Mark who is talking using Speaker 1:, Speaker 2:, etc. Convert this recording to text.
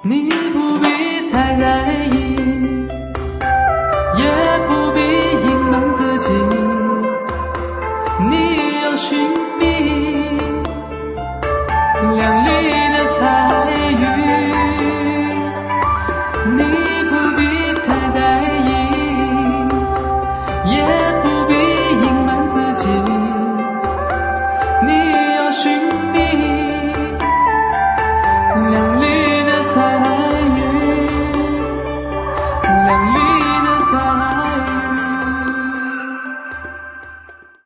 Speaker 1: 你不必太在意，也不必隐瞒自己，你有寻觅亮丽的彩云，你不必太在意，也